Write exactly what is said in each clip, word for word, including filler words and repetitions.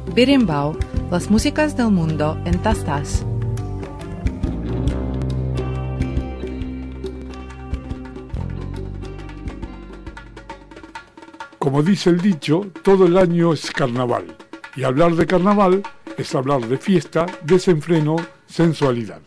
Berimbau, las músicas del mundo en tastas. Como dice el dicho, todo el año es carnaval. Y hablar de carnaval es hablar de fiesta, desenfreno, sensualidad.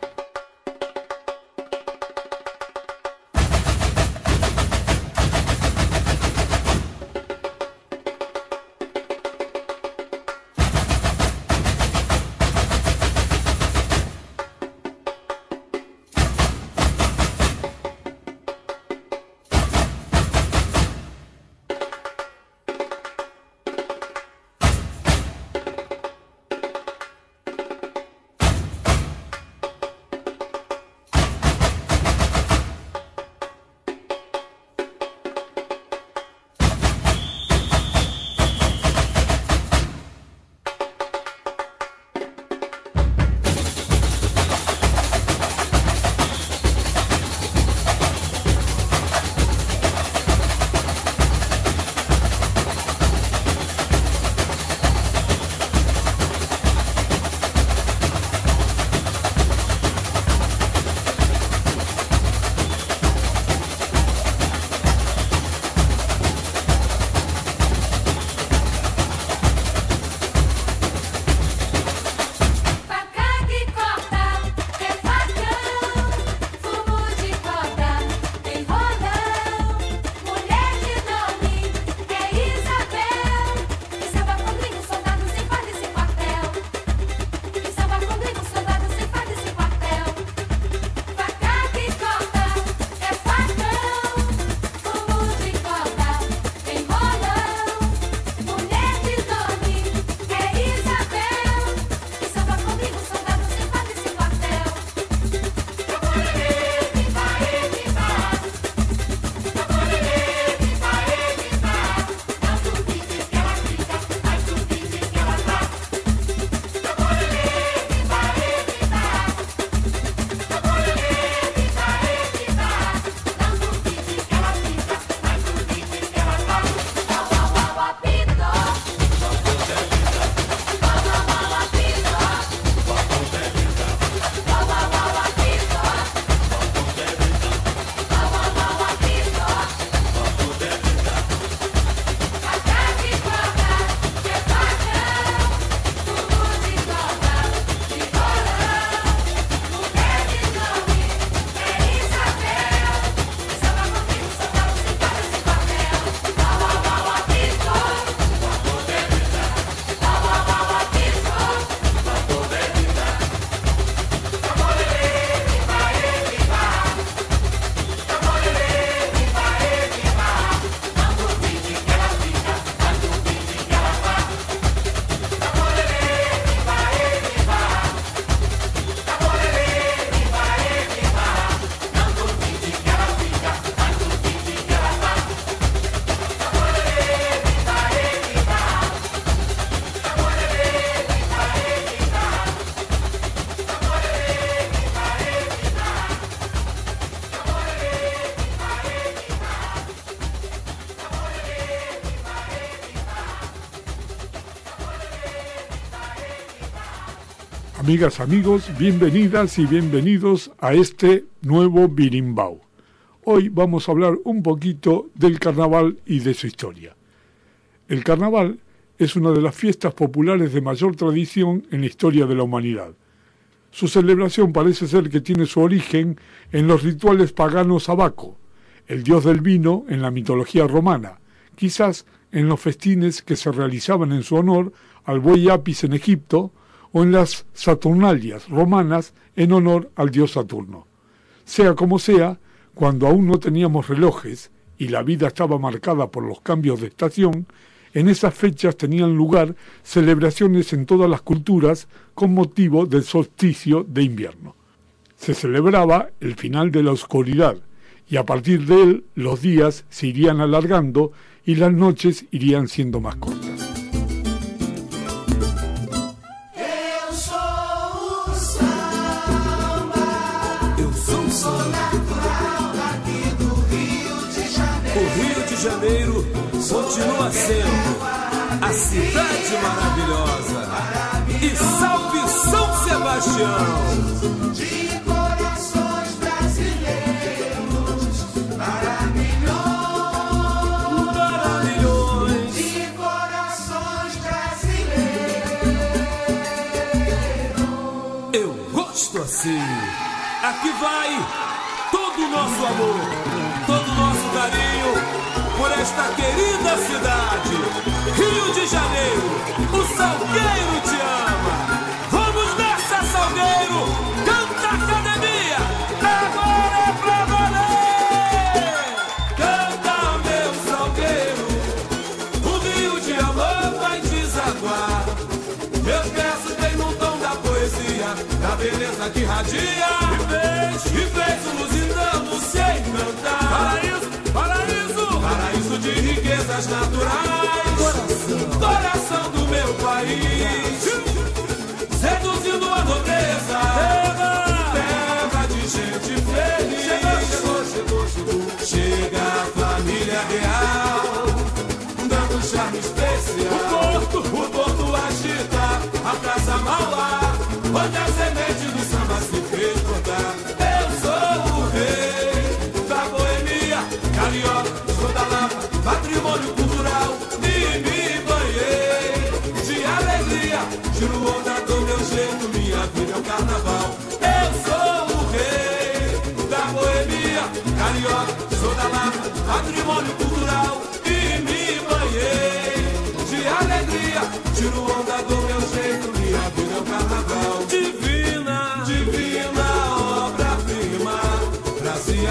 Amigas, amigos, bienvenidas y bienvenidos a este nuevo Berimbau. Hoy vamos a hablar un poquito del carnaval y de su historia. El carnaval es una de las fiestas populares de mayor tradición en la historia de la humanidad. Su celebración parece ser que tiene su origen en los rituales paganos a Baco, el dios del vino en la mitología romana, quizás en los festines que se realizaban en su honor al buey Apis en Egipto, o en las Saturnalias romanas en honor al dios Saturno. Sea como sea, cuando aún no teníamos relojes y la vida estaba marcada por los cambios de estación, en esas fechas tenían lugar celebraciones en todas las culturas con motivo del solsticio de invierno. Se celebraba el final de la oscuridad y a partir de él los días se irían alargando y las noches irían siendo más cortas. Janeiro continua sendo a cidade maravilhosa. E salve São Sebastião. De corações brasileiros, para milhões, Para milhões. de corações brasileiros. Eu gosto assim. Aqui vai todo o nosso amor, todo o nosso carinho por esta querida cidade, Rio de Janeiro. O Salgueiro te ama. Vamos nessa, Salgueiro. Canta, academia. Agora é pra valer. Canta, meu Salgueiro. O rio de amor vai desaguar. Eu peço bem no tom da poesia, da beleza que radia. E fez, e fez o lusitano se encantar. Paraíso, paraíso, paraíso de riquezas naturais. Coração, coração do meu país, seduzindo a nobreza. Terra, terra de gente feliz. Chegou, chegou, chegou, chegou. Chega a família real, dando um charme especial. O porto, o porto agita a Praça Mauá, onde a semente do samba se fez brotar. Eu sou o rei da boemia, carioca, sou da Lapa, patrimônio cultural. E me banhei de alegria, tiro onda do meu jeito, minha vida é o carnaval. Eu sou o rei da boemia, carioca, sou da Lapa, patrimônio cultural. E me banhei de alegria, tiro onda do meu jeito, minha vida é o carnaval. Divina, divina obra-prima, pra se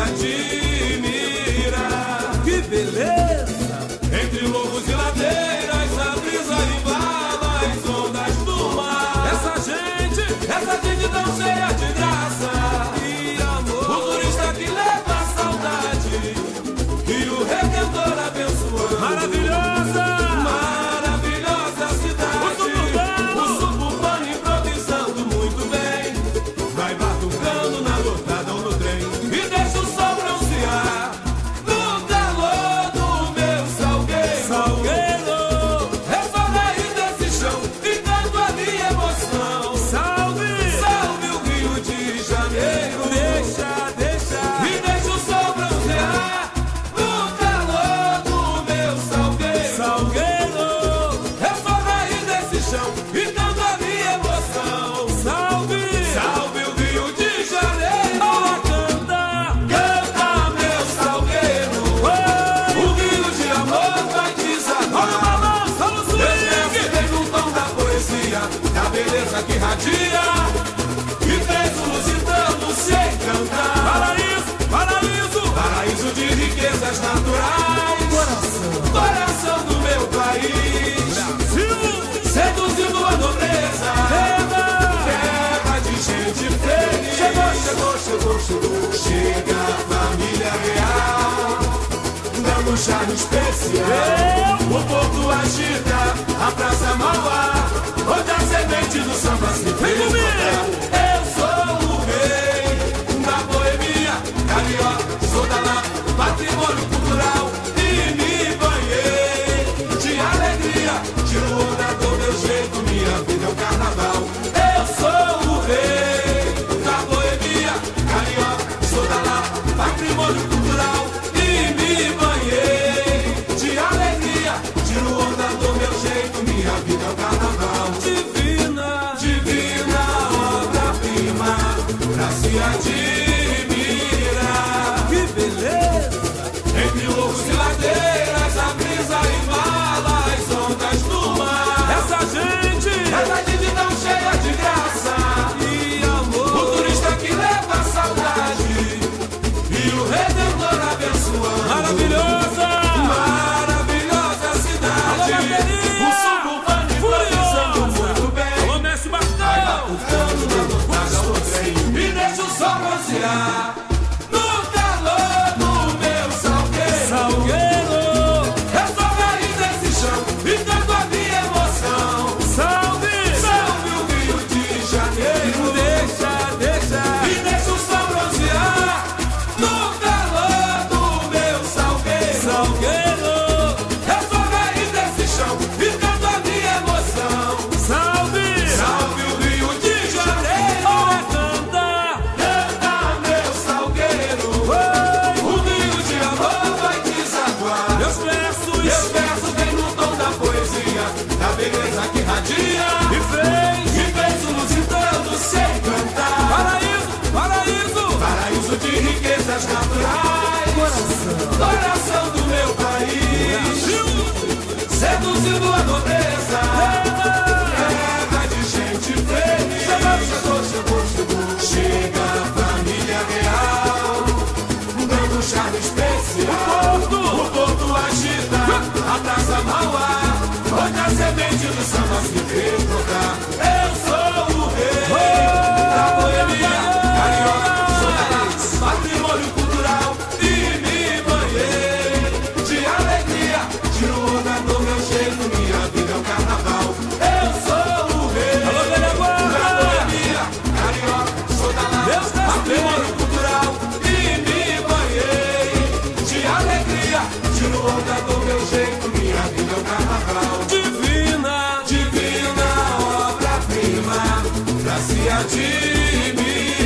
admirar. Que beleza! Entre lobos e ladeiras, a brisa embala as ondas do mar. Essa gente, essa gente tão cheia de graça e amor. O turista que leva a saudade e o Redentor abençoando. Maravilhosa, maravilhosa cidade. O suburbano, o suburbano improvisando muito bem. Vai batucando na lotada ou no trem e deixa o sol bronzear no calor do meu Salgueiro. Salgueiro, eu sou raiz desse chão e canto a minha emoção. Salve, salve o Rio de Janeiro. Deixa, deixa e deixa o sol bronzear no calor do meu Salgueiro. Salgueiro, eu sou raiz desse chão e canto a minha emoção. Salve, salve o Rio de Janeiro. Olá, canta, canta, meu Salgueiro. O rio de amor vai desaguar. Olha o balanço, olha o swing. Vem no tom da poesia, da beleza que radia. E fez o lusitano se encantar. Paraíso, paraíso, paraíso de riquezas naturais. Coração, coração do meu país, Brasil, seduzindo a nobreza. Terra, terra de gente feliz. Chegou, chegou, chegou, chegou. Chega a família real, dando um charme especial. O porto agita a Praça Mauá, onde a semente do samba se fez brotar. Eu sou o rei da boemia, carioca, sou da Lapa, patrimônio cultural. E me banhei de alegria, tiro onda do meu jeito, minha vida é o carnaval. Eu sou o rei da boemia, carioca, sou da Lapa, patrimônio cultural. E me banhei de alegria, tiro onda do meu jeito, minha vida é o carnaval. Divina, divina obra-prima, pra se admirar. Que beleza! Entre lobos e ladeiras, a brisa embala as ondas do mar. Essa gente, essa gente tão cheia de graça e amor. O turista que leva a saudade e o Redentor abençoando. Maravilhosa, maravilhosa cidade. O suburbano improvisando muito bem. Alô, Mestre Bastão. Vai batucando na lotada do trem e deixa o sol bronzear no calor do meu Salgueiro. Salgueiro, eu sou raiz desse chão e canto a minha emoção. Salve, salve o Rio de Janeiro. Deixa, deixa e deixa o sol bronzear no calor do meu Salgueiro. no Charles Spencer. O porto, o porto agita a Praça Mauá, onde a semente do samba se vê brotar. Eu sou o rei da boemia carioca, sou da patrimônio cultural e me banhei de alegria. Tiro onda do meu jeito, minha vida é um carnaval. Eu sou o rei da boemia carioca, sou da patrimônio cultural e me banhei de alegria. Tiro onda do meu jeito, minha vida é um carnaval. Divina, divina obra-prima pra se admirar.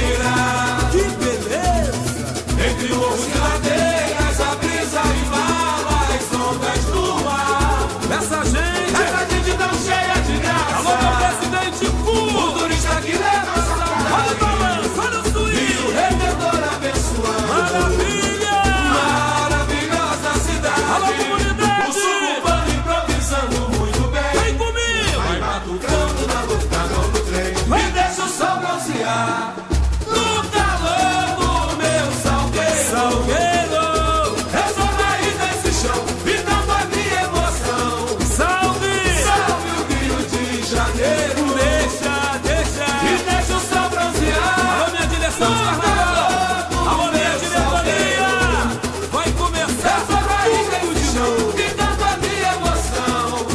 Que beleza! Entre morros e ladeiras, a brisa embala as ondas do mar. Essa gente, essa gente tão cheia de graça. Alô, meu presidente Fu, o turista que leva saudade. Olha o balanço, olha o swing. E o Redentor abençoando. Maravilha! Maravilhosa cidade. Alô, comunidade. O suburbano improvisando muito bem. Vem comigo! Vai batucando na luta, não no trem. Me deixa o sol bronzear no calor do meu salgueiro. Salgueiro! Eu sou raiz desse chão, gritando a minha emoção. Salve! Salve o Rio de Janeiro. Deixa, deixa. E deixa o sol bronzear. Alô, minha direção de carnaval. Alô, minha diretoria. Vai começar Eu sou raiz tudo desse de chão, novo. gritando a minha emoção.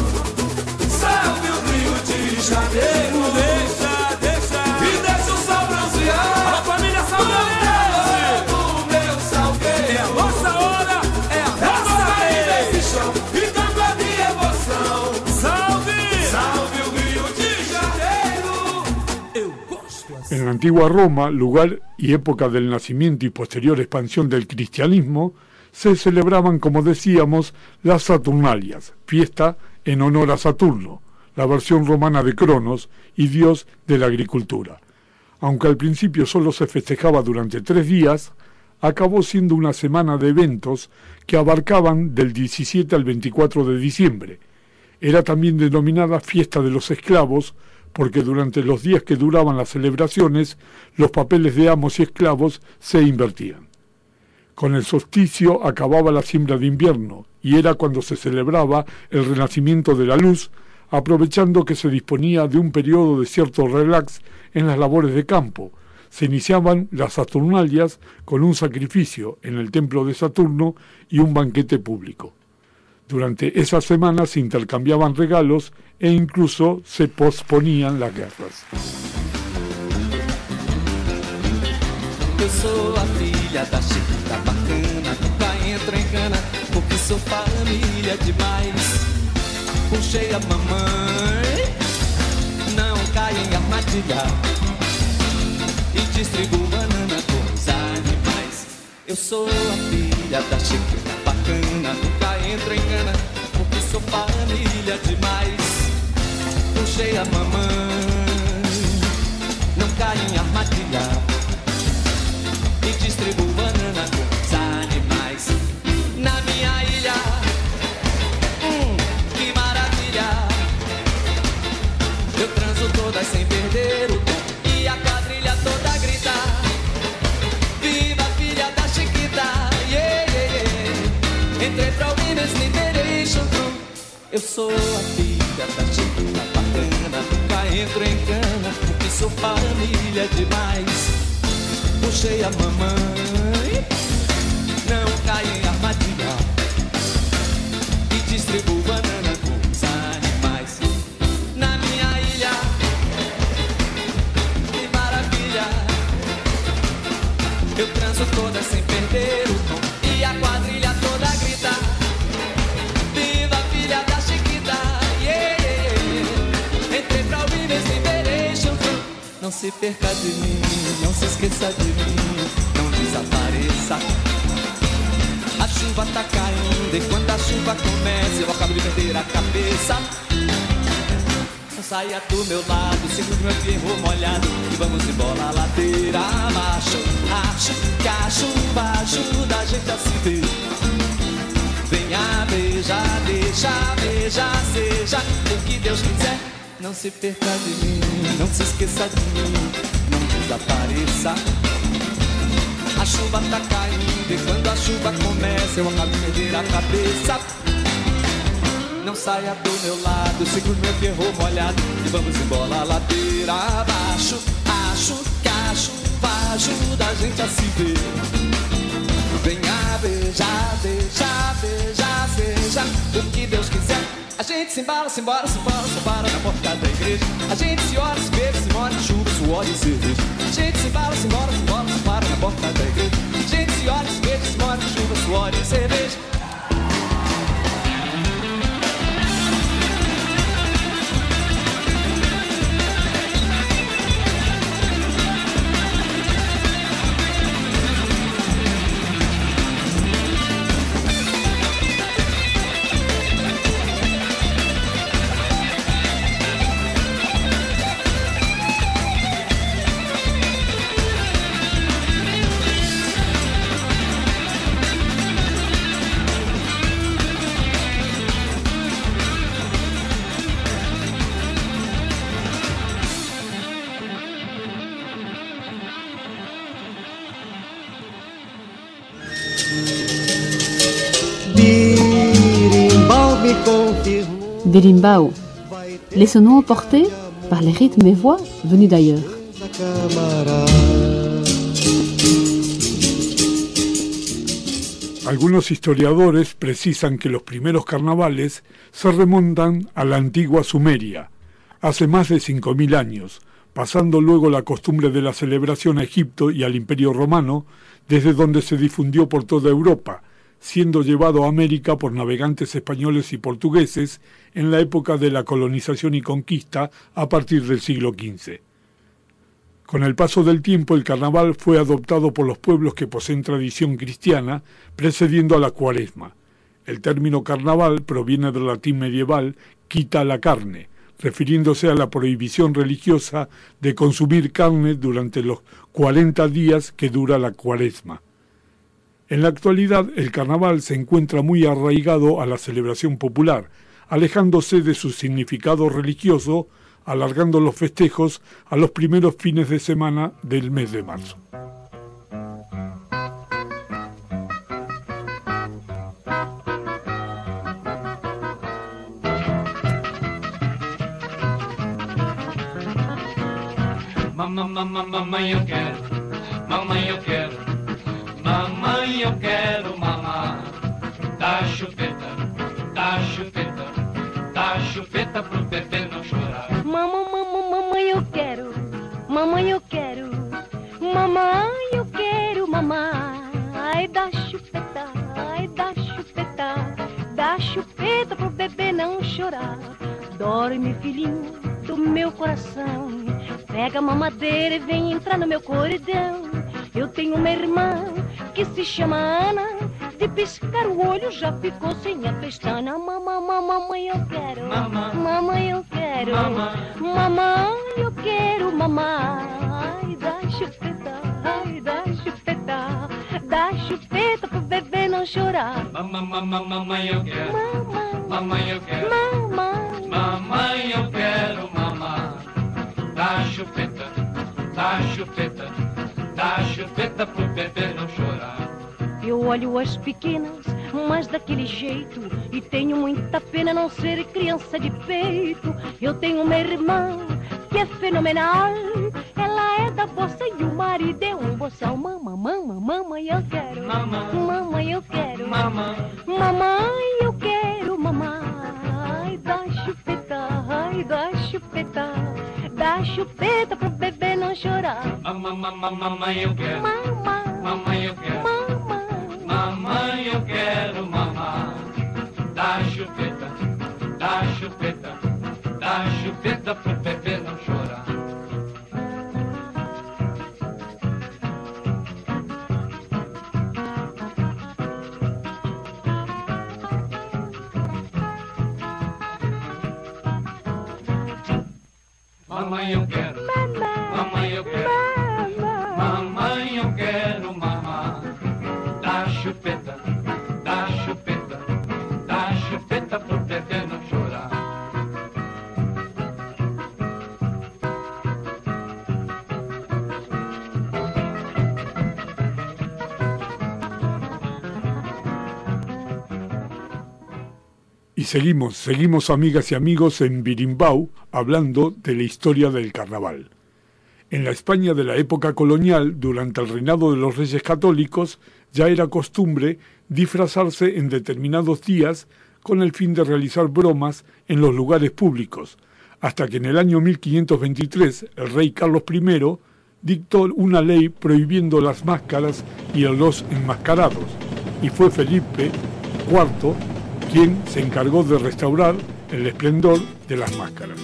Salve o Rio de Janeiro. Deixa, deixa. E deixa o sol bronzear. Alô, família Salgueirense. Do meu salgueiro. É a nossa hora, é a Eu sou nossa raiz vez. desse chão, gritando a minha emoção. Salve! Salve o Rio de Janeiro. Eu gosto assim. En la antigua Roma, lugar y época del nacimiento y posterior expansión del cristianismo, se celebraban, como decíamos, las Saturnalias, fiesta en honor a Saturno, la versión romana de Cronos y dios de la agricultura. Aunque al principio solo se festejaba durante tres días, acabó siendo una semana de eventos que abarcaban del diecisiete al veinticuatro de diciembre. Era también denominada Fiesta de los Esclavos, porque durante los días que duraban las celebraciones, los papeles de amos y esclavos se invertían. Con el solsticio acababa la siembra de invierno, y era cuando se celebraba el renacimiento de la luz, aprovechando que se disponía de un periodo de cierto relax en las labores de campo. Se iniciaban las Saturnalias con un sacrificio en el templo de Saturno y un banquete público. Durante esas semanas se intercambiaban regalos e incluso se posponían las guerras. Eu sou a filha da Chiquita bacana, nunca entra em cana, porque sou família demais. Puxei a mamãe, não cai em armadilha, e distribuo banana com os animais. Eu sou a filha da Chiquita bacana, nunca entra em cana, porque sou família demais. Puxei a mamãe, não cai em armadilha, e distribuo banana com os animais. Na minha ilha, hum, que maravilha, eu transo todas sem perder o tom, e a quadrilha toda grita: viva a filha da Chiquita, yeah, yeah, yeah. Entrei pra o Winners Liberation Crew. Eu sou a filha da Chiquita bacana, nunca entro em cana, porque sou família demais. Puxei a mamãe, não cai em armadilha, e distribuo banana com os animais. Na minha ilha, que maravilha, eu transo toda sem perder o tom, e a quadrilha toda grita: viva a filha da Chiquita, yeah, yeah, yeah. Entrei pra o Winners Liberation Crew. Não se perca de mim, não se esqueça de mim, não desapareça. A chuva tá caindo, e quando a chuva começa eu acabo de perder a cabeça. Saia do meu lado, segure meu ferro molhado, e vamos embora a ladeira abaixo. Acho que a chuva ajuda a gente a se ver. Venha beijar, deixa, beija, seja o que Deus quiser. Não se perca de mim, não se esqueça de mim, não desapareça. a chuva tá caindo e quando a chuva começa eu acabo de perder a cabeça. Não saia do meu lado, seguro meu ferro molhado e vamos embora a ladeira abaixo. Acho que a chuva ajuda a gente a se ver. Venha beijar, beijar, beijar, seja o que Deus quiser. A gente se embala, se embora, se embala, se embala na porta da igreja. A gente se olha, se beija, se molha, chuva, suor e cerveja. A gente se embala, se embora, se embora, se embala na porta da igreja. A gente se olha, se beija, se molha, chuva, suor e cerveja. Berimbau, laissons-nous emporter par les rythmes et voix venus d'ailleurs. Algunos historiadores precisan que los primeros carnavales se remontan a la antigua Sumeria, hace más de cinco mil años, pasando luego la costumbre de la celebración a Egipto y al Imperio Romano, desde donde se difundió por toda Europa, siendo llevado a América por navegantes españoles y portugueses en la época de la colonización y conquista a partir del siglo quince. Con el paso del tiempo, el carnaval fue adoptado por los pueblos que poseen tradición cristiana, precediendo a la Cuaresma. El término carnaval proviene del latín medieval quita la carne, refiriéndose a la prohibición religiosa de consumir carne durante los cuarenta días que dura la Cuaresma. En la actualidad, el carnaval se encuentra muy arraigado a la celebración popular, alejándose de su significado religioso, alargando los festejos a los primeros fines de semana del mes de marzo. Mamãe, mamãe, mamãe, eu quero, mamãe, eu quero, mamãe, eu quero mamar da chupeta, da chupeta, da chupeta pro bebê não chorar. Mamãe, mamãe, mamãe, eu quero, mamãe, eu quero, mamãe, eu quero mamar. Ai, da chupeta, ai, da chupeta, da chupeta pro bebê não chorar. Dorme, filhinho do meu coração, pega a mamadeira e vem entrar no meu corredão. Eu tenho uma irmã que se chama Ana, de piscar o olho já ficou sem a pestana. Mamãe, mamãe, eu quero, Mamãe. mamãe, eu quero, Mamãe. mamãe, eu quero mamar. Ai, dá chupeta, ai, dá chupeta, dá chupeta pro bebê não chorar. Mamãe, mamãe, mamãe, eu quero, Mamãe, mamãe, eu quero, mamãe, mamãe, eu quero mamar da chupeta, da chupeta, da chupeta pro bebê não chorar. eu olho as pequenas, mas daquele jeito, e tenho muita pena não ser criança de peito. Eu tenho uma irmã que é fenomenal, ela é da bossa e o marido é um boçal. Mamãe, mamãe, mamãe, eu quero, Mamãe. mamãe, eu quero, Mamãe. mamãe, eu quero mamar. Ai, dá chupeta, ai, dá chupeta, dá chupeta pro bebê não chorar. Mamãe, mamãe, mamãe, eu quero, Mamãe, mamãe, eu quero, mamãe, mamãe, eu quero mamar da chupeta, da chupeta, da chupeta pro bebê não chorar. Mamãe, eu quero, mamãe, eu quero, mamãe, eu quero mamar da chupeta, da chupeta, da chupeta pro bebê não chorar. Y seguimos, seguimos amigas y amigos en Birimbau hablando de la historia del carnaval. En la España de la época colonial, durante el reinado de los Reyes Católicos, ya era costumbre disfrazarse en determinados días con el fin de realizar bromas en los lugares públicos, hasta que en el año mil quinientos veintitrés el rey Carlos primero dictó una ley prohibiendo las máscaras y los enmascarados, y fue Felipe cuarto quien se encargó de restaurar el esplendor de las máscaras.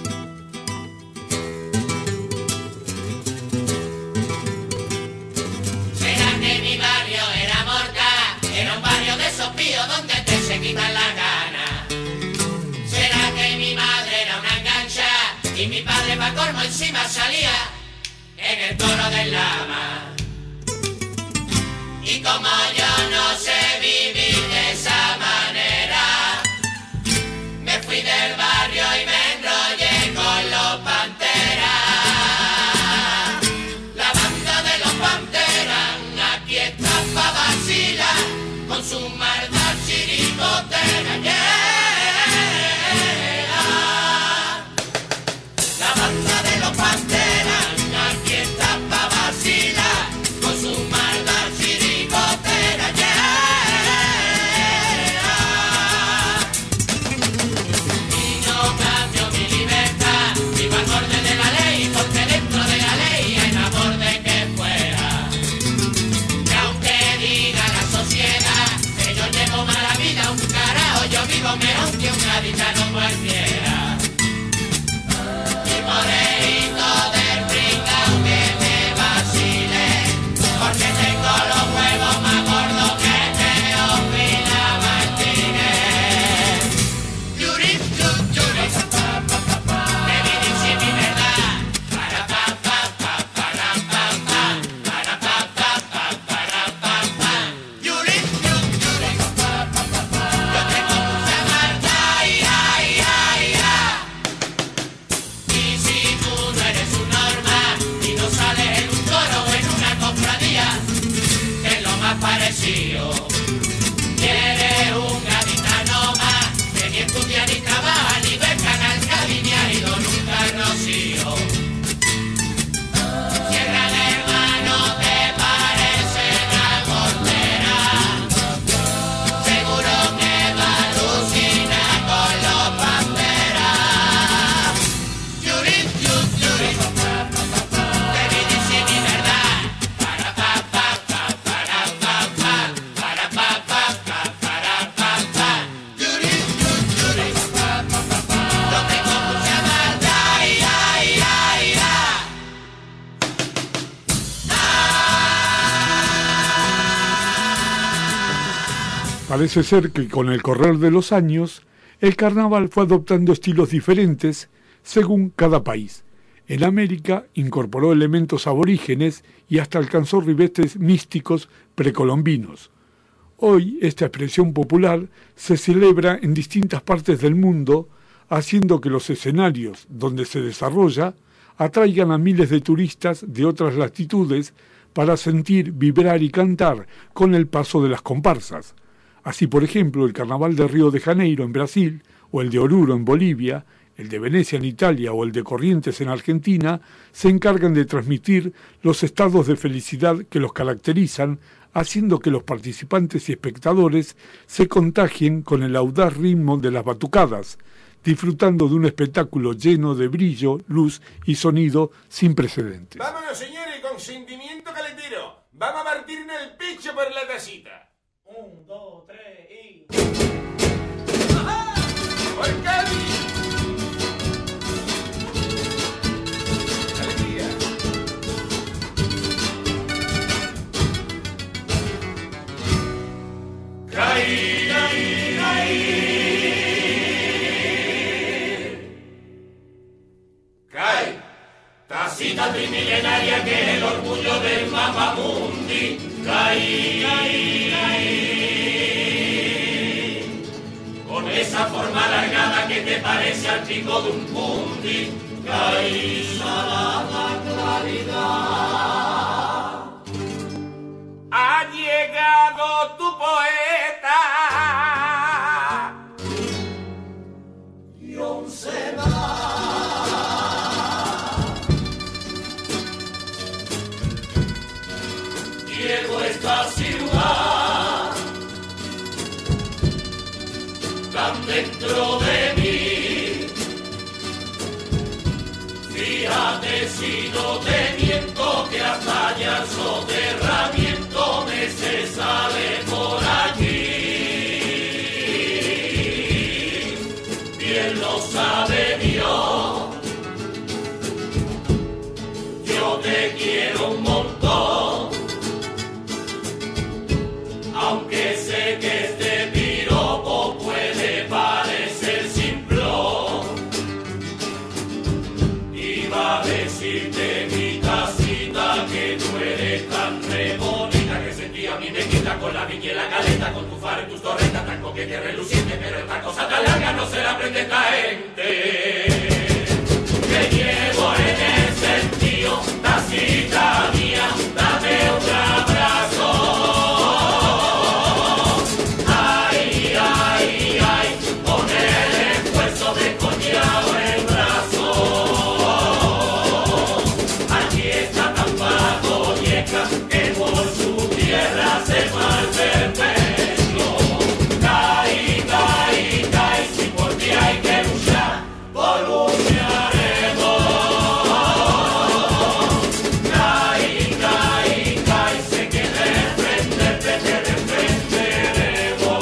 Será que mi barrio era Morca, era un barrio de esos píos donde te se quitan las ganas. Será que mi madre era una engancha y mi padre pa' colmo encima salía en el toro del lama. Y como yo no sé vivir de esa manera, me fui del barrio y me enrollé con los Panteras. La banda de los Panteras aquí está pa' vacilar con su maldad chiricotera. Yeah. La banda de los Panteras aquí está pa' vacilar con su maldad chiricotera. Yeah. Y no cambio mi libertad, vivo al borde de la ley, porque dentro de la ley hay más borde que fuera. Y aunque diga la sociedad que yo llevo mala vida, un carajo, yo vivo mejor que un gaditano cualquiera. Y moreito del pringao que me vacile, porque tengo los huevos más gordos que Teófila Martínez. Yuri, yuri, yuri, me vine sin mi verdad. Para pa pa pa para pa pa, para pa pa pa para pa pa. Yuri, yuri, yuri, yo tengo mucha maldad, ay, ay, ay, ay. Y si tú no eres un norma y no sales en un coro o en una cofradía, que es lo más parecido, y eres un gaditano más, que ni estudia ni trabaja, ni ve Canal Cádiz, ni ha ido nunca al Rocío. Si el gran hermano te parece una mortera, seguro que va a alucinar con los Panteras. Yuri, yuri, yuri, te vine sin mi verdad. Para pa pa pa para pa pa, para pa pa pa para pa pa. Yuri, yuri, yuri, yo tengo mucha maldad, ay, ay, ay, ay. Parece ser que con el correr de los años, el carnaval fue adoptando estilos diferentes según cada país. En América incorporó elementos aborígenes y hasta alcanzó ribetes místicos precolombinos. Hoy esta expresión popular se celebra en distintas partes del mundo, haciendo que los escenarios donde se desarrolla atraigan a miles de turistas de otras latitudes para sentir, vibrar y cantar con el paso de las comparsas. Así, por ejemplo, el Carnaval de Río de Janeiro en Brasil, o el de Oruro en Bolivia, el de Venecia en Italia o el de Corrientes en Argentina, se encargan de transmitir los estados de felicidad que los caracterizan, haciendo que los participantes y espectadores se contagien con el audaz ritmo de las batucadas, disfrutando de un espectáculo lleno de brillo, luz y sonido sin precedentes. Vámonos, señores, con sentimiento caletero. Vamos a partirnos el pecho por la tacita. Un, dos, tres y... ¡Ajá! ¡Por Cádiz! ¡Alegría! ¡Caí, caí, caí! ¡Caí! Tacita trimilenaria que es el orgullo del Mamamundi. ¡Caí, caí, caí! Con esa forma alargada que te parece al pico de un pundi. Caí, salada claridad. Ha llegado tu poeta están dentro de mí. Fíjate si no te miento que hasta ya el soterramiento me se sale por aquí. Bien lo sabe Dios, yo te quiero un montón, aunque sé que este piropo puede parecer simplón. Iba a decirte mi casita que tú eres tan re bonita, que sentía mi mequita con la viña y la caleta, con tu faro y tus torretas tan coqueta y reluciente, pero esta cosa tan larga no se la aprende esta gente. Que llevo en el sentido, tacita mía, dame un abrazo. Ay, ay, ay, con el esfuerzo de coñado el brazo. Aquí está tan pagoñeca que por su tierra se va el perpetuo. Caí, caí, caí, si por ti hay que luchar, por lucharemos. Caí, caí, caí, sé que defenderte te defenderemos.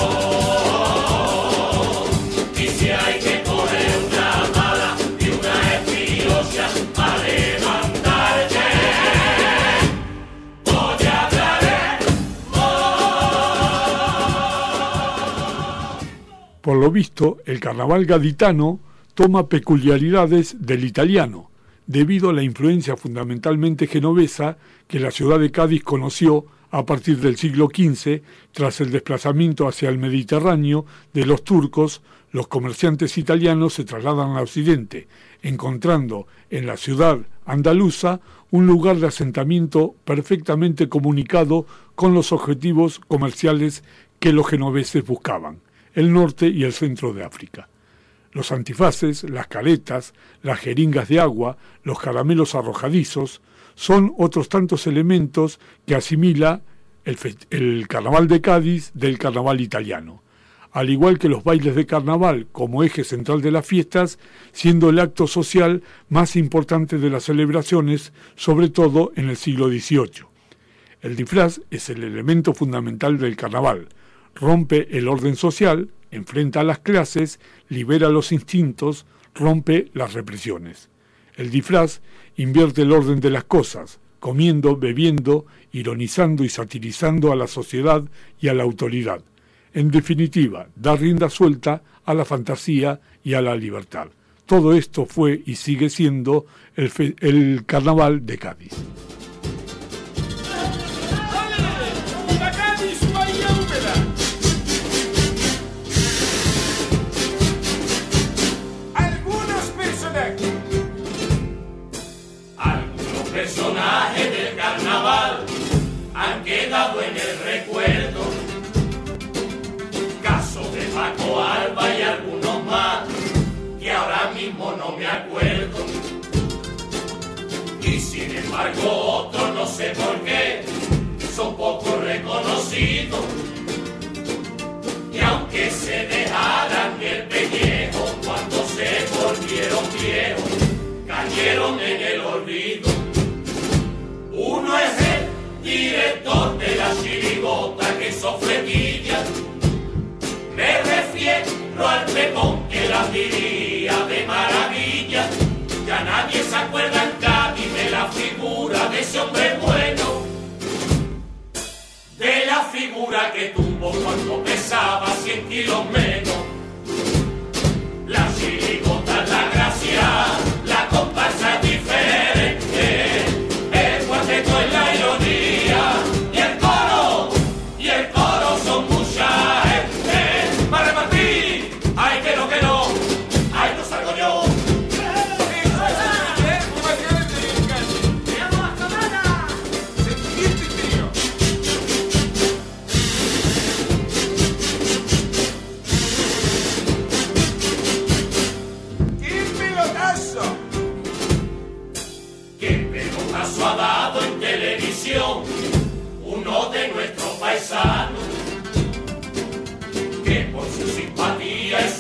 Y si hay que coger una mala y una espiosa para levantarte, hoy hablaremos. Por lo visto, el carnaval gaditano toma peculiaridades del italiano, debido a la influencia fundamentalmente genovesa que la ciudad de Cádiz conoció a partir del siglo quince, tras el desplazamiento hacia el Mediterráneo de los turcos. Los comerciantes italianos se trasladan a Occidente, encontrando en la ciudad andaluza un lugar de asentamiento perfectamente comunicado con los objetivos comerciales que los genoveses buscaban, el norte y el centro de África. Los antifaces, las caretas, las jeringas de agua, los caramelos arrojadizos, son otros tantos elementos que asimila el, el carnaval de Cádiz del carnaval italiano, al igual que los bailes de carnaval como eje central de las fiestas, siendo el acto social más importante de las celebraciones, sobre todo en el siglo dieciocho. El disfraz es el elemento fundamental del carnaval, rompe el orden social, enfrenta a las clases, libera los instintos, rompe las represiones. El disfraz invierte el orden de las cosas, comiendo, bebiendo, ironizando y satirizando a la sociedad y a la autoridad. En definitiva, da rienda suelta a la fantasía y a la libertad. Todo esto fue y sigue siendo el, fe- el carnaval de Cádiz. Personajes del carnaval han quedado en el recuerdo, caso de Paco Alba y algunos más que ahora mismo no me acuerdo, y sin embargo otros no sé por qué son poco reconocidos, y aunque se dejaran el pellejo cuando se volvieron viejos, cayeron en el olvido. Uno es el director de la chirigota que sofretilla, me refiero al Pepón que la diría de maravilla. Ya nadie se acuerda en Cádiz de la figura de ese hombre bueno, de la figura que tuvo cuando pesaba cien kilos menos. La chirigota es la gracia, la comparsa es diferente, el cuarteto es la ironía, y el coro, y el coro son mucha gente. Para repartir, ay que no, que no, ay no salgo yo.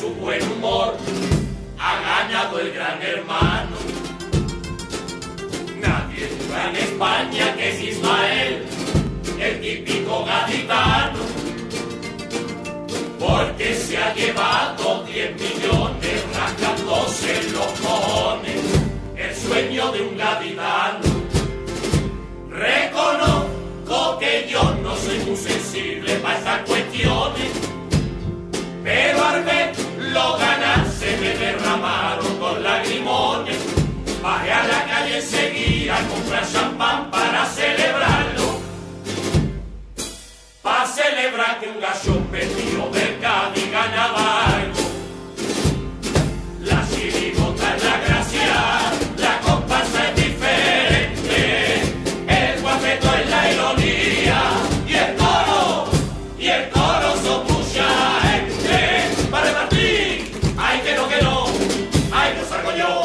su buen humor ha ganado el gran hermano. Nadie duda en España que es Ismael, el típico gaditano, porque se ha llevado diez millones rascándose los cojones, el sueño de un gaditano. Reconozco que yo no soy muy sensible para estas cuestiones, pero al ver lo ganar se me derramaron los lagrimones. Bajé a la calle enseguida a comprar champán para celebrarlo, para celebrar que un gallo perdido del Cádiz ganaba algo. La chirigota es la gracia, la comparsa es diferente, el guapeto es la ironía y el coro, y el coro son mucha gente. Para Martín, ay que no, que no, ay no salgo yo.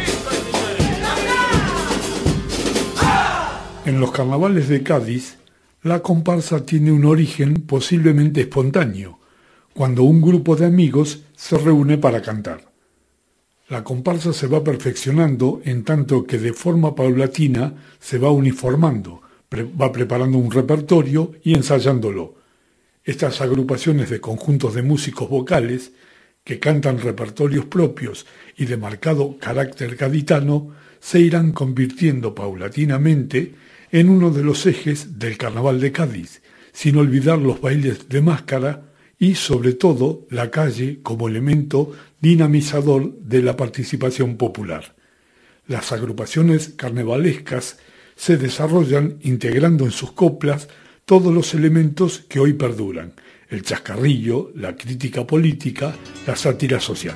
En los carnavales de Cádiz, la comparsa tiene un origen posiblemente espontáneo, cuando un grupo de amigos se reúne para cantar. La comparsa se va perfeccionando en tanto que de forma paulatina se va uniformando, pre- va preparando un repertorio y ensayándolo. Estas agrupaciones de conjuntos de músicos vocales que cantan repertorios propios y de marcado carácter gaditano se irán convirtiendo paulatinamente en uno de los ejes del Carnaval de Cádiz, sin olvidar los bailes de máscara y, sobre todo, la calle como elemento dinamizador de la participación popular. Las agrupaciones carnavalescas se desarrollan integrando en sus coplas todos los elementos que hoy perduran: el chascarrillo, la crítica política, la sátira social.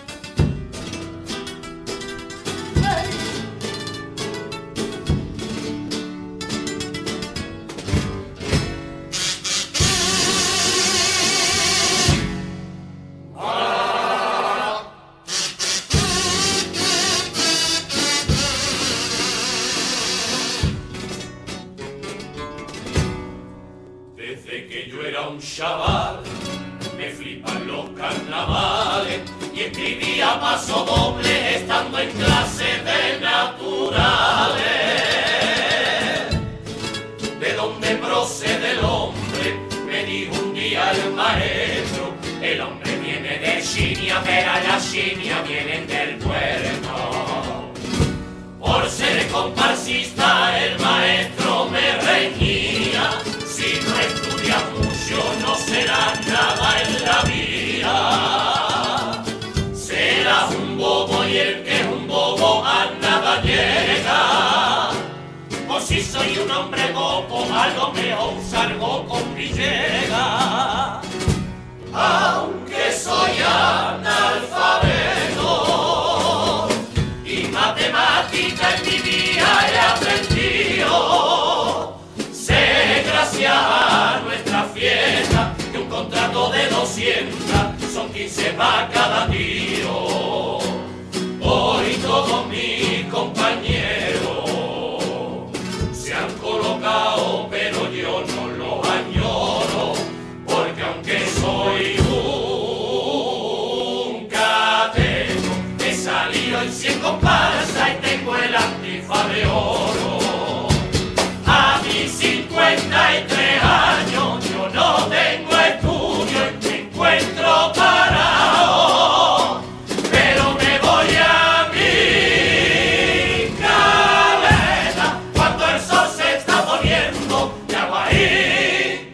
Desde que yo era un chaval, me flipan los carnavales y escribía paso doble estando en clase de naturales. ¿De dónde procede el hombre? Me dijo un día el maestro. El hombre viene de Chinia, pero las Chinia vienen del puerto. Por ser comparsista el maestro me reñía. Si no estudias mucho no serás nada en la vida. Serás un bobo y el que es un bobo a nada llega. O si soy un hombre bobo, a lo mejor salgo con mi llega. Aunque soy analfabeto y matemática en mi día he aprendido, sé gracias a nuestra fiesta que un contrato de doscientas son quince para cada tiro. Hoy todos mis compañeros se han colocado, pero yo no los añoro, porque aunque soy un cateto, he salido en cien comparsas y tengo el antifaz de oro. A mis cincuenta y tres años yo no tengo estudio y me encuentro parado, pero me voy a mi cabeza cuando el sol se está poniendo y hago ahí.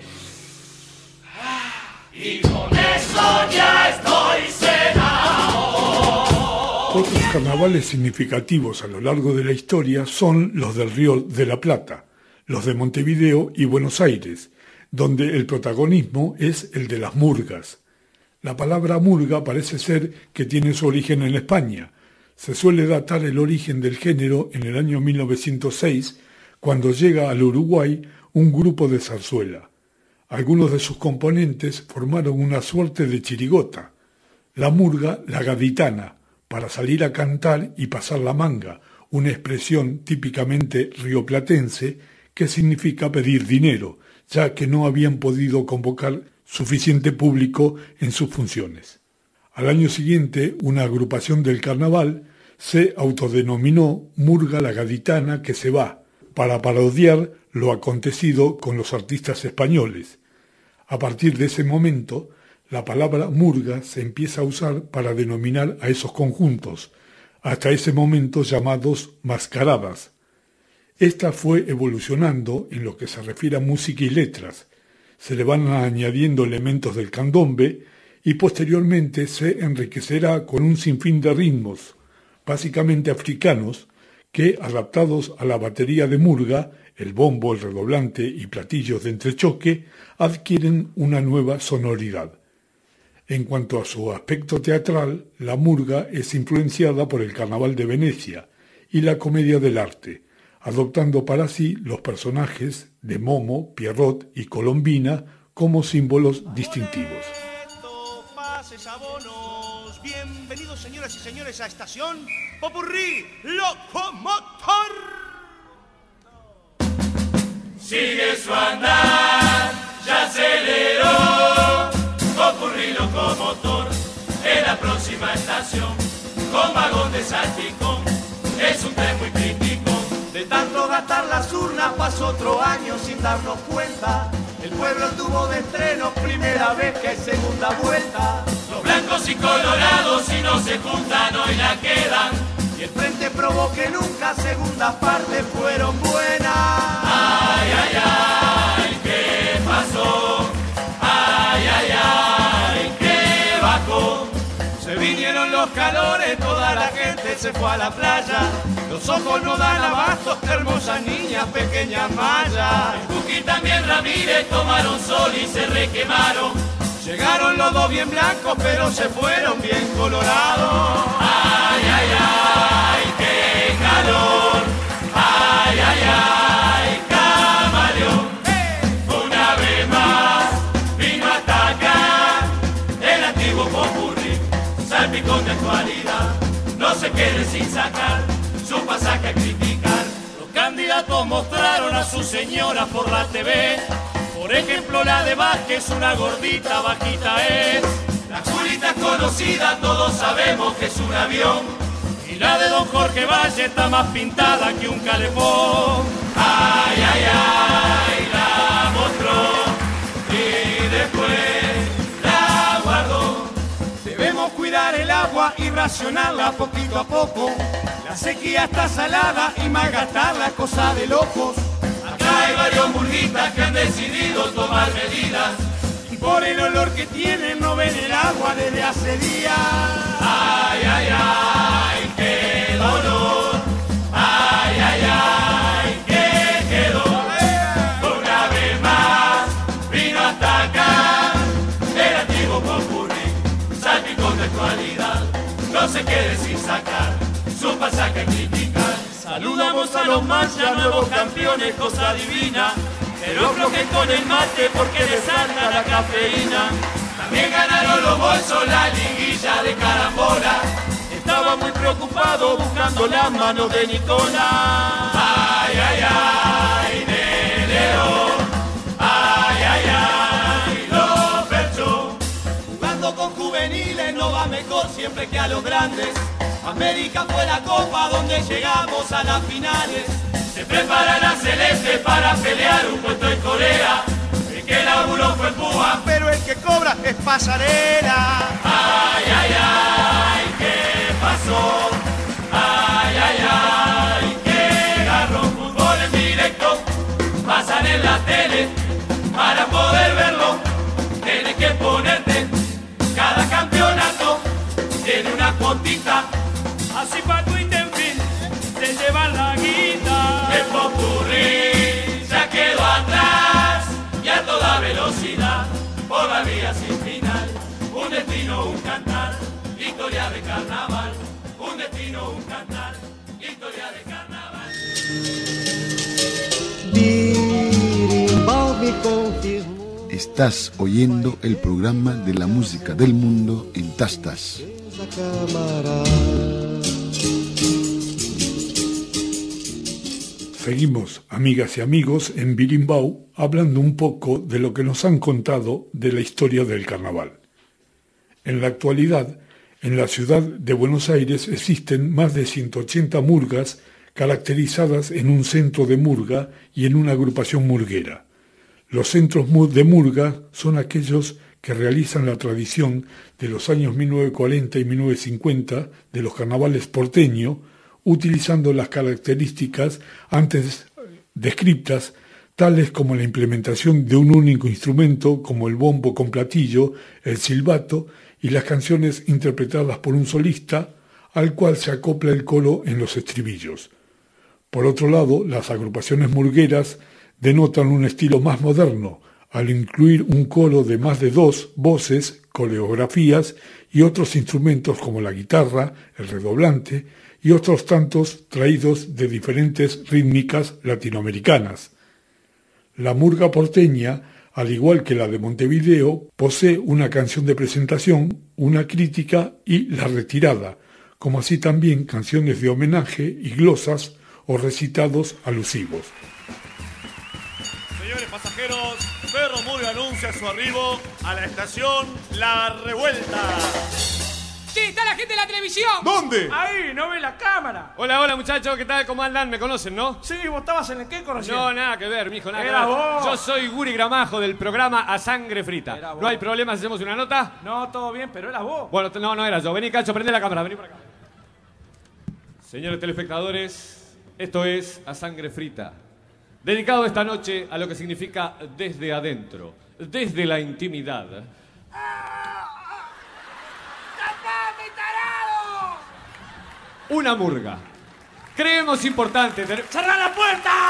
Y con eso ya estoy cenado. Otros carnavales significativos a lo largo de la historia son los del Río de la Plata, los de Montevideo y Buenos Aires, donde el protagonismo es el de las murgas. La palabra murga parece ser que tiene su origen en España. Se suele datar el origen del género en el año mil novecientos seis, cuando llega al Uruguay un grupo de zarzuela. Algunos de sus componentes formaron una suerte de chirigota. La murga, la gaditana, para salir a cantar y pasar la manga, una expresión típicamente rioplatense que significa pedir dinero, ya que no habían podido convocar suficiente público en sus funciones. Al año siguiente, una agrupación del carnaval se autodenominó Murga la Gaditana que se va, para parodiar lo acontecido con los artistas españoles. A partir de ese momento, la palabra murga se empieza a usar para denominar a esos conjuntos, hasta ese momento llamados mascaradas. Esta fue evolucionando en lo que se refiere a música y letras. Se le van añadiendo elementos del candombe y posteriormente se enriquecerá con un sinfín de ritmos, básicamente africanos, que, adaptados a la batería de murga, el bombo, el redoblante y platillos de entrechoque, adquieren una nueva sonoridad. En cuanto a su aspecto teatral, la murga es influenciada por el Carnaval de Venecia y la comedia del arte, adoptando para sí los personajes de Momo, Pierrot y Colombina como símbolos distintivos. Bienvenidos, señoras y señores, a Estación Popurrí Locomotor. Sigue su andar, ya aceleró. Popurrí Locomotor en la próxima estación, con vagón de salpicón. Es un tren muy crítico. De tanto gastar las urnas pasó otro año sin darnos cuenta. El pueblo tuvo de estreno, primera vez que hay segunda vuelta. Los blancos y colorados si no se juntan hoy la quedan. Y el frente probó que nunca segundas partes fueron buenas. Ay, ay, ay, ¿qué pasó? Ay, ay, ay, ¿qué bajó? Se vinieron los calores, toda la gente se fue a la playa. Los ojos no dan abasto, hermosas niñas, pequeñas mallas. El Cookie también Ramírez tomaron sol y se requemaron. Llegaron los dos bien blancos, pero se fueron bien colorados. Ay, ay, ay, qué calor. Ay, ay, ay, camaleón. Una vez más vino a atacar el antiguo popurrí, salpicón de actualidad. No se quede sin sacar su pasaje a criticar. Los candidatos mostraron a sus señoras por la T V. Por ejemplo, la de Vázquez, una gordita bajita es. La Julita es conocida, todos sabemos que es un avión. Y la de don Jorge Valle está más pintada que un calefón. Ay, ay, ay, la mostró y después la guardó. Debemos cuidar el agua y racionarla poquito a poco. La sequía está salada y malgastarla es cosa de locos. Acá hay varios murguitas que han decidido tomar medidas. Y por el olor que tienen no ven el agua desde hace días. Ay, ay, ay, qué dolor. Ay, ay, ay, qué quedó. Una vez más vino a atacar el antiguo popurrí, salpicón de actualidad. No se quede sin sacar su pasaje a criticar. Saludamos a los mayas, nuevos campeones, cosa divina. Pero flojen con el mate porque les salta la cafeína. También ganaron los bolsos la liguilla de carambola. Estaba muy preocupado buscando las manos de Nicolás. Ay, ay, ay, Neleo. Ay, ay, ay, lo perchó. Jugando con juveniles no va mejor siempre que a los grandes. América fue la copa donde llegamos a las finales. Se prepara la celeste para pelear un puesto en Corea. El que laburó fue Púa, pero el que cobra es pasarela. Ay, ay, ay, ¿qué pasó? Ay, ay, ay, qué garrón. Fútbol en directo, pasan en la tele. Para poder verlo, tienes que ponerte. Cada campeonato tiene una cuotita. Así pa' tu en fin, se llevan la guita. El popurrí ya quedó atrás y a toda velocidad por la vía sin final. Un destino, un cantar, historia de carnaval. Un destino, un cantar, historia de carnaval. Birimbau me confirmó. Estás oyendo el programa de la música del mundo en Tastas. Seguimos, amigas y amigos, en Birimbau, hablando un poco de lo que nos han contado de la historia del carnaval. En la actualidad, en la ciudad de Buenos Aires existen más de ciento ochenta murgas caracterizadas en un centro de murga y en una agrupación murguera. Los centros de murga son aquellos que realizan la tradición de los años mil novecientos cuarenta y mil novecientos cincuenta de los carnavales porteños, utilizando las características antes descritas, tales como la implementación de un único instrumento como el bombo con platillo, el silbato y las canciones interpretadas por un solista, al cual se acopla el coro en los estribillos. Por otro lado, las agrupaciones murgueras denotan un estilo más moderno, al incluir un coro de más de dos voces, coreografías y otros instrumentos como la guitarra, el redoblante y otros tantos traídos de diferentes rítmicas latinoamericanas. La murga porteña, al igual que la de Montevideo, posee una canción de presentación, una crítica y la retirada, como así también canciones de homenaje y glosas o recitados alusivos. Señores pasajeros, Ferro Murga anuncia su arribo a la estación La Revuelta. ¡Sí, está la gente de la televisión! ¿Dónde? Ahí, no ve la cámara. Hola, hola muchachos, ¿qué tal? ¿Cómo andan? ¿Me conocen, no? Sí, vos estabas en el qué conocido. No, nada que ver, mijo, nada Era que ver. vos. Yo soy Guri Gramajo del programa A Sangre Frita. Era vos. ¿No hay problema si hacemos una nota? No, todo bien, pero eras vos. Bueno, t- no, no era yo. Vení, Cacho, prende la cámara, vení por acá. Señores telespectadores, esto es A Sangre Frita. Dedicado esta noche a lo que significa desde adentro, desde la intimidad. ¡Tapame, tarado! Una murga. Creemos importante tener... ¡Cerrá la puerta!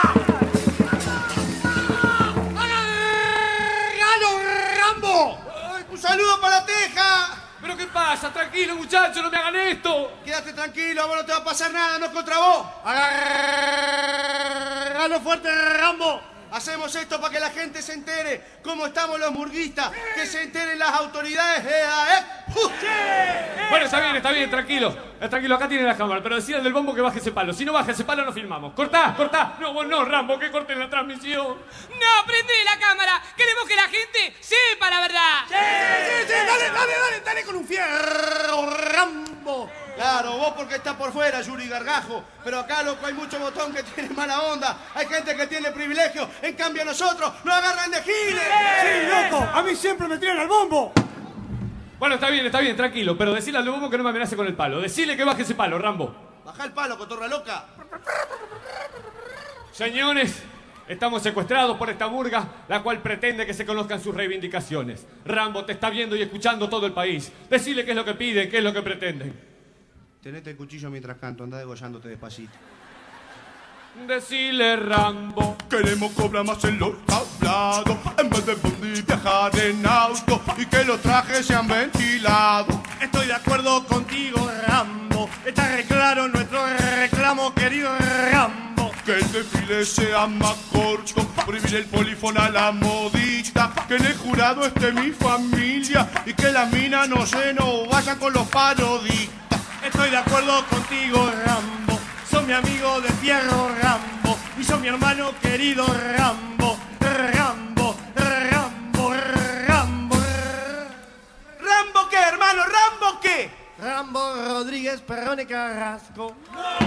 ¡Galo Rambo! Ay, ¡un saludo para la Teja! ¿Pero qué pasa? Tranquilo, muchachos, no me hagan esto. Quédate tranquilo, a vos no te va a pasar nada, no es contra vos. Agarralo fuerte, Rambo. Hacemos esto para que la gente se entere cómo estamos los murguistas, que se enteren las autoridades. Eh, eh. Bueno, está bien, está bien, tranquilo. Eh, Tranquilo, acá tiene la cámara, pero decía del bombo que baje ese palo. Si no baja ese palo, no filmamos. Cortá, cortá. No, vos no, Rambo, que corten la transmisión. ¡No, prende la cámara! ¡Queremos que la gente sepa la verdad! ¡Sí, sí, sí! ¡Dale, dale, dale! ¡Dale con un fierro, Rambo! Claro, vos porque estás por fuera, Yuri Gargajo. Pero acá, loco, hay mucho botón que tiene mala onda. Hay gente que tiene privilegio. En cambio, a nosotros nos agarran de giles. ¡Sí, loco! ¡A mí siempre me tiran al bombo! Bueno, está bien, está bien, tranquilo. Pero decile al bombo que no me amenace con el palo. Decile que baje ese palo, Rambo. Baja el palo, cotorra loca. Señores, estamos secuestrados por esta murga, la cual pretende que se conozcan sus reivindicaciones. Rambo te está viendo y escuchando todo el país. Decile qué es lo que piden, qué es lo que pretenden. Tenete el cuchillo mientras canto, anda degollándote despacito. Decile, Rambo. Queremos cobrar más en los tablados, en vez de bondi viajar en auto y que los trajes sean ventilados. Estoy de acuerdo contigo, Rambo. Está re claro nuestro reclamo, querido Rambo. Que el desfile sea más corto, prohibir el polifón a la modita, que en el jurado esté mi familia y que las minas no se nos vayan con los parodistas. Estoy de acuerdo contigo, Rambo. Sos mi amigo de fierro, Rambo. Y sos mi hermano querido, Rambo. Rambo, Rambo, Rambo. ¿Rambo qué, hermano? ¿Rambo qué? Rambo Rodríguez Perrone Carrasco.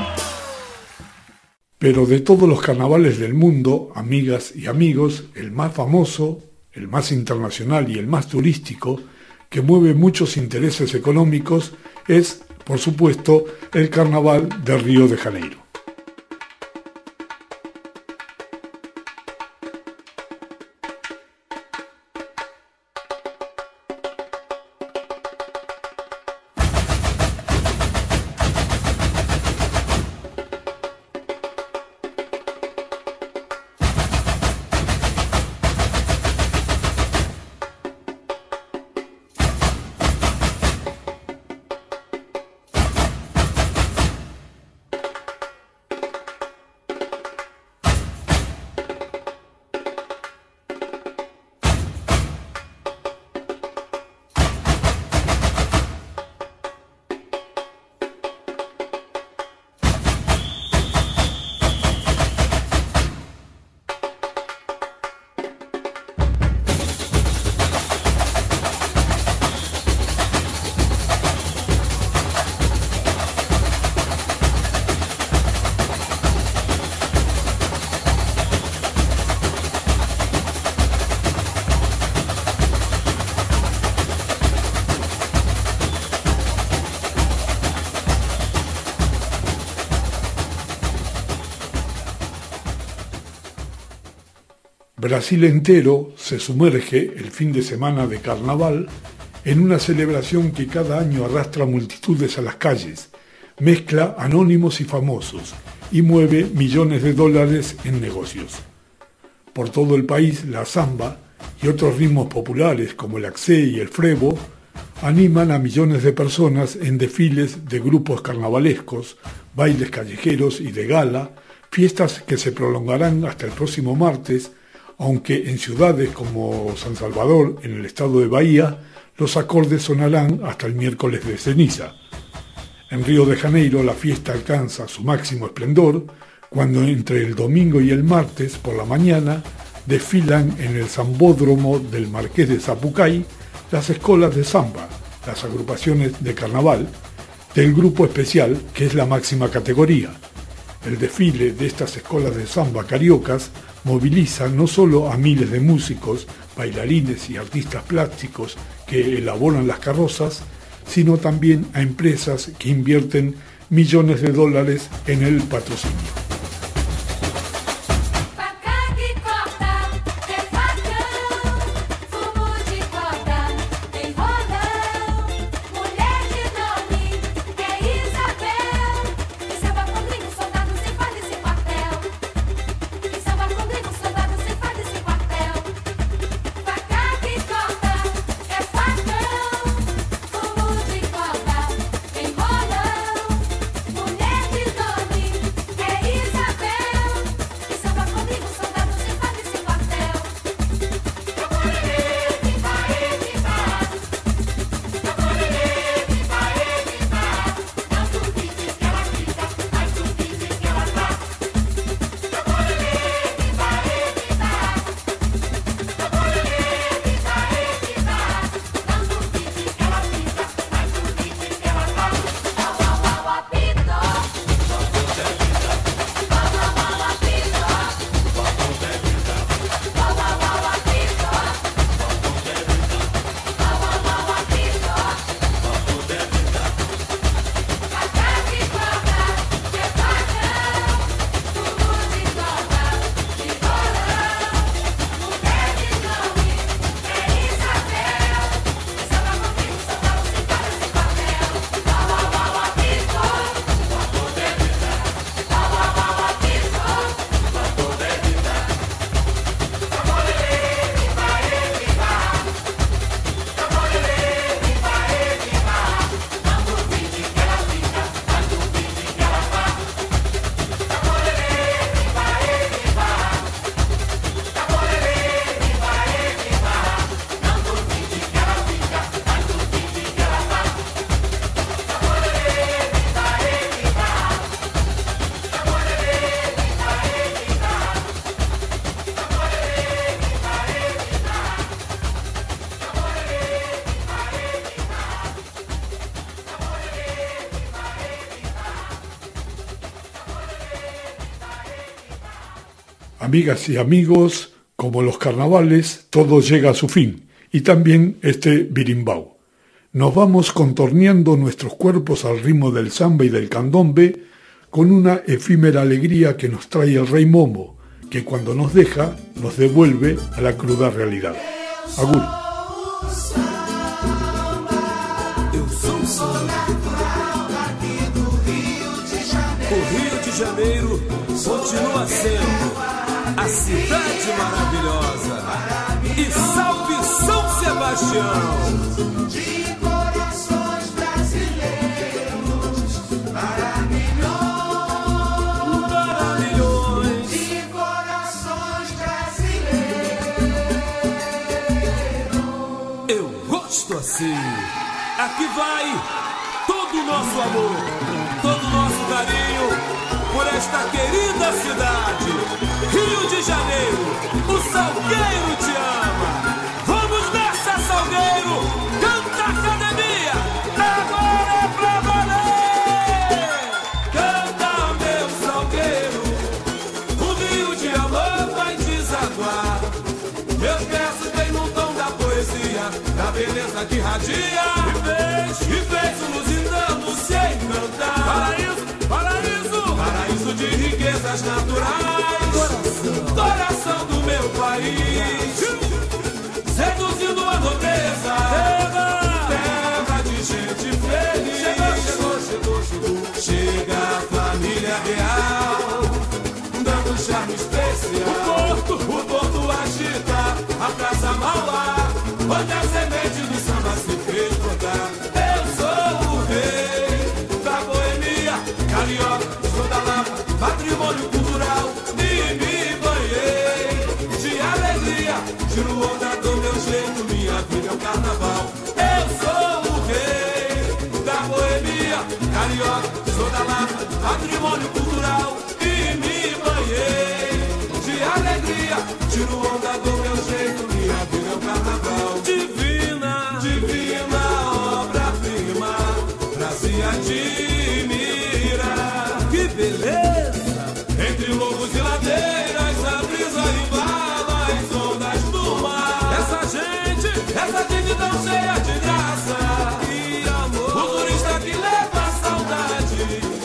Pero de todos los carnavales del mundo, amigas y amigos, el más famoso, el más internacional y el más turístico, que mueve muchos intereses económicos, es, por supuesto, el Carnaval de Río de Janeiro. Brasil entero se sumerge el fin de semana de carnaval en una celebración que cada año arrastra multitudes a las calles, mezcla anónimos y famosos y mueve millones de dólares en negocios. Por todo el país, la samba y otros ritmos populares como el axé y el frevo animan a millones de personas en desfiles de grupos carnavalescos, bailes callejeros y de gala, fiestas que se prolongarán hasta el próximo martes, aunque en ciudades como San Salvador, en el estado de Bahía, los acordes sonarán hasta el miércoles de ceniza. En Río de Janeiro la fiesta alcanza su máximo esplendor cuando entre el domingo y el martes por la mañana desfilan en el Sambódromo del Marqués de Sapucay las escolas de samba, las agrupaciones de carnaval, del grupo especial, que es la máxima categoría. El desfile de estas escolas de samba cariocas moviliza no solo a miles de músicos, bailarines y artistas plásticos que elaboran las carrozas, sino también a empresas que invierten millones de dólares en el patrocinio. Amigas y amigos, como los carnavales, todo llega a su fin, y también este birimbau. Nos vamos contorneando nuestros cuerpos al ritmo del samba y del candombe, con una efímera alegría que nos trae el Rey Momo, que cuando nos deja, nos devuelve a la cruda realidad. Agur. O Rio de Janeiro continua sendo a cidade maravilhosa. E salve São Sebastião! De corações brasileiros para milhões, para milhões de corações brasileiros. Eu gosto assim. Aqui vai todo o nosso amor, todo o nosso carinho por esta querida cidade, Rio de Janeiro. O Salgueiro te ama. Vamos nessa, Salgueiro! Canta, academia! Agora é pra valer! Canta, meu Salgueiro! O rio de amor vai desaguar. Eu peço bem no tom da poesia, da beleza que radia. E vejo, e vejo nos indando se encantar. Paraíso, paraíso, paraíso de riqueza. riquezas naturais, coração do meu país, seduzindo a nobreza, terra de gente feliz. Chegou, chegou, chegou, chegou. Chega a família real, dando charme especial. O porto, o porto agita a Praça Mauá, onde a semente do samba se fez brotar. Eu sou o rei da boemia carioca, sou da Lapa, patrimônio cultural, e me banhei de alegria. Tiro onda do meu jeito, minha vida é o carnaval. Eu sou o rei da boemia carioca, sou da Lapa, patrimônio cultural, e me banhei de alegria. Tiro onda do meu jeito, minha vida é o carnaval. Divina, divina obra-prima, pra se admirar. Que beleza! Entre lobos e ladeiras, a brisa embala as ondas do mar. Essa gente, essa gente tão cheia de graça e amor. O turista que leva a saudade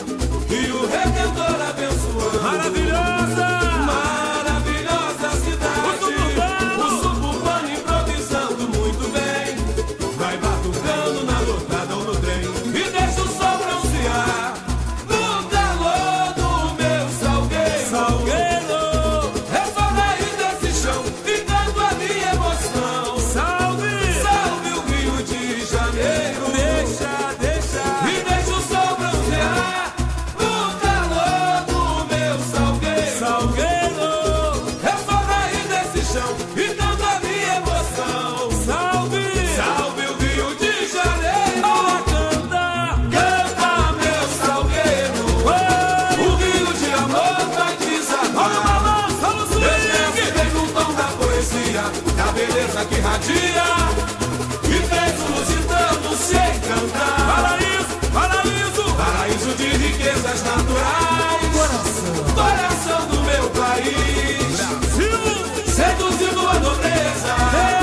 e o Redentor abençoando. Maravilhosa, maravilhosa cidade. O suburbano improvisando muito bem, vai batucando na lotada ou no trem e deixa o sol bronzear no calor do meu salgueiro. Salgueiro, eu sou daí desse chão e canto a minha emoção. Salve, salve o Rio de Janeiro. Deixa, deixa e deixa o sol bronzear no calor do meu salgueiro. Salgueiro, eu sou daí desse chão e canto a minha emoção. Salve, salve o Rio de Janeiro. Ela canta, canta meu salgueiro. O rio de amor vai desabar. Olha o balanço, olha o swing. Vem no tom da poesia, da beleza que radia e fez o lusitano se encantar. Paraíso, paraíso, paraíso de riquezas naturais, coração, coração do meu país, Brasil, seduzindo a nobreza,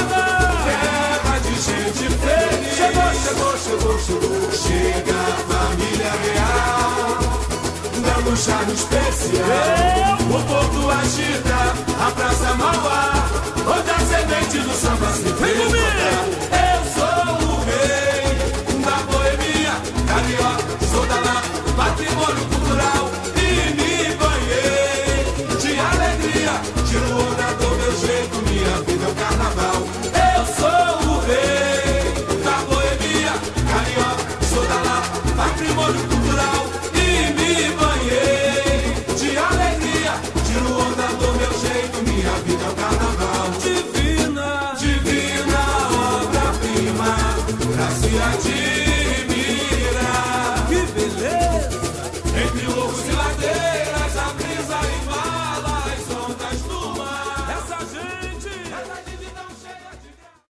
terra de gente feliz. Chegou, chegou, chegou, chegou. Chega a família real, dando charme especial. O porto agita a Praça Mauá, onde a semente do samba se fez brotar.